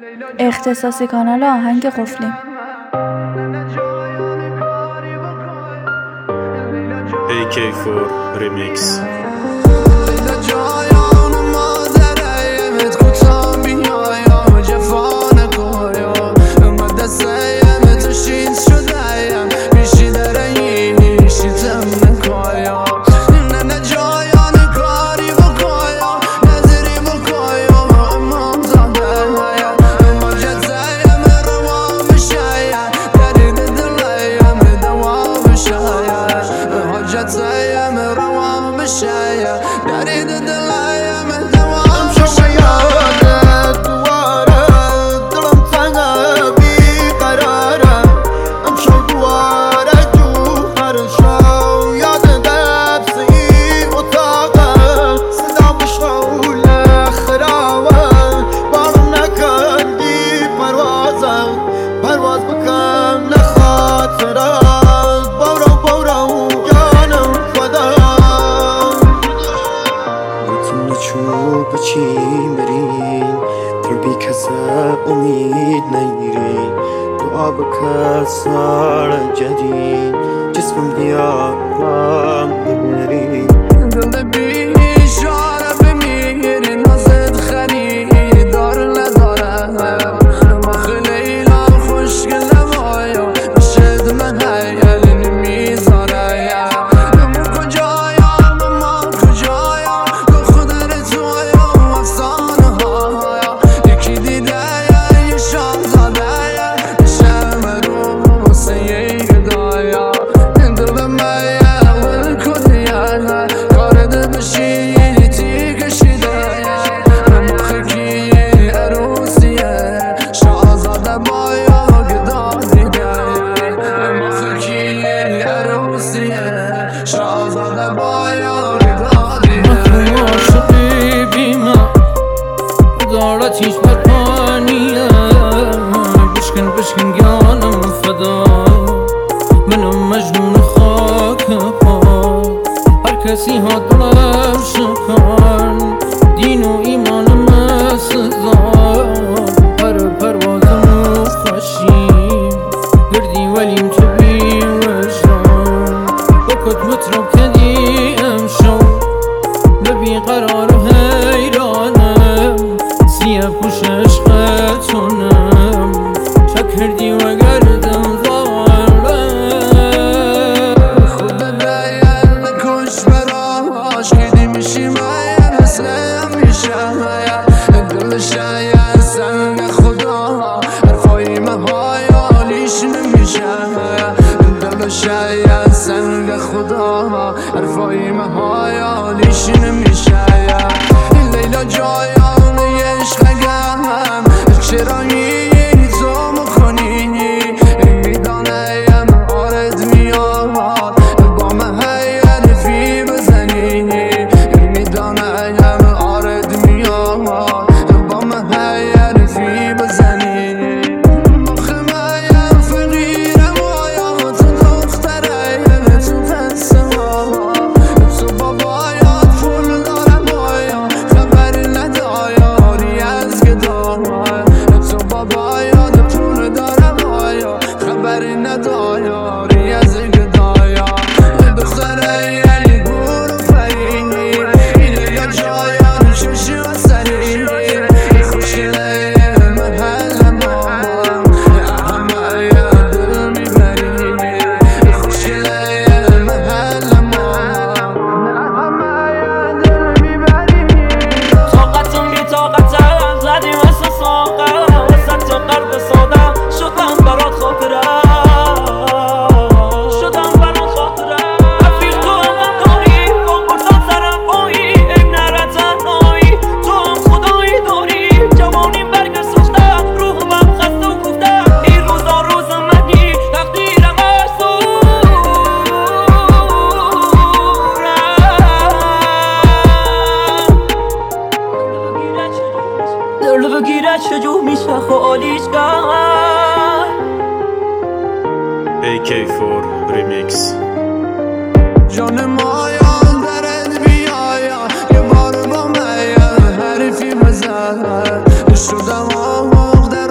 اختصاصی کانال آهنگ قفلی. AK4 Remix. امید نگیری دعا بکن سال جدید جسمم دیارم ببری دل بیشاره بمیری نازد خریدار نداره ما خیلی خوشگل بایا نشد من حیل نمیذاره ما کجایم ما کجایم تو خودر تویم افسانه ها یکی دیده هیچ برپانیم بشکن گیانم فدا منم مجنون خاک پا هر کسی ها دلم شکن دین و ایمانم سزا پروازم خوشیم گردی ولیم تو بی وجدان بکت مطرب کدی امشو ببی قرار و حیرانم سیه پوش عشقتونم چک کردی و گردم ظالم خود بیان نکش براش کدی میشی من اسلم میشه دل شاید سنگ خدا حرفای مهای آلیش نمیشه دل شاید سنگ خدا حرفای مهای آلیش نمیشه لیلا جایان عشقم چرایی تو مکنی میدانم آرد میاد با من حرفی بزنی میدانم آرد میاد با من حرفی بزنی مخمایم فقیرم آیا تو دختره تو پسم تو بابایات پول دارم آیا خبر نداری از گدام تو بابایات پول دارم آیا خبر نداری از گدایا دختره یعنی برو فرینی اینه یا جایان چشی و سری خوشیله محل مامان همه دل میبری خوشیله محل مامان همه دل میبری طاقتم بی طاقتم زدی مثل ساقم وسط تو قلب سادم شدم برات خاطره شدم برات خاطره رفیق تو هم داری با برزان سرم پایی ای نره تنهایی تو هم خدایی داری جوانیم برگ سخته روحم خسته و کوفته این روزا روز منی تقدیرم دل بگیره چجور میشه خالیش کرد AK4 Remix. جان مایان درد بیایا یه بار با من حرفی بزن شدم آموخته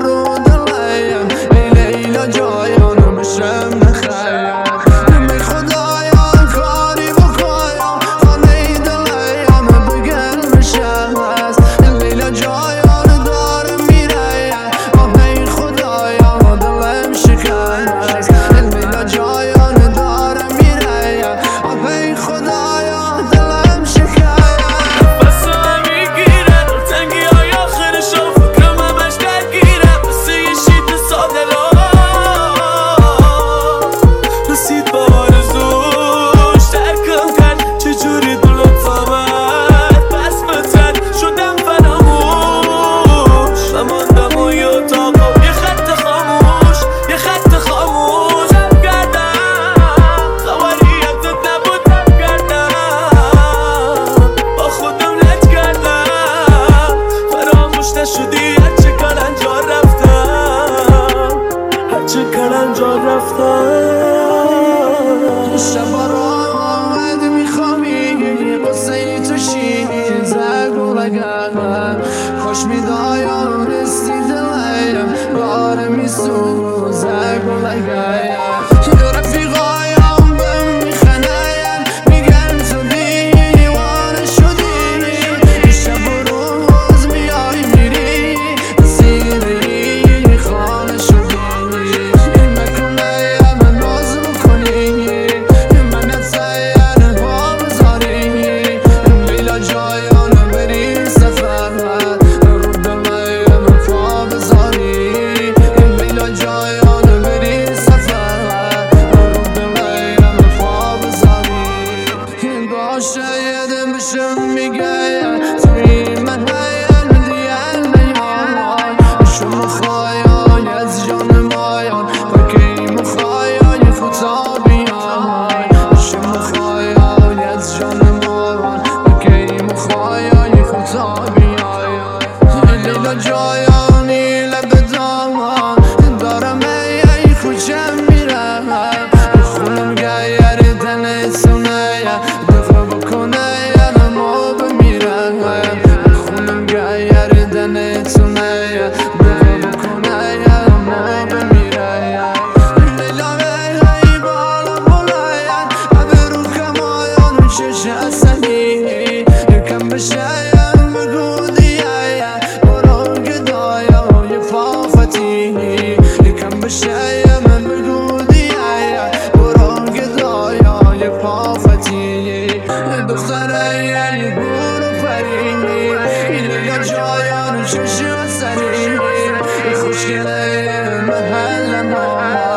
شما خواهی از جان مایان با کی مخواهی خطا بیای شما خواهی از جان مایان با کی مخواهی خطا بیای لیلا جایانی لب دامان دارم ای خوشم میرم خونم گیر دل سونه دفع بکنه ما بمیرم خونم گیر دل سونه دفع بکنه ما بمیرم لیلا ای بالا بلاین ابرو کمایان شش اصلی کم بشه بگو دیای برو گدای پافتی کم بشه من بگو دیای برو گدای پافتی دختره برو پری لیلا جایان شش اصلی خوشگله محل ما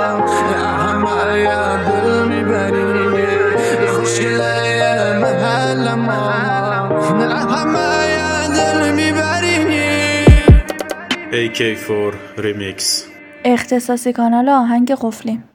همه دل میبری خوشگله محل ما همه دل میبری AK4 Remix. اختصاصی کانال آهنگ قفلی.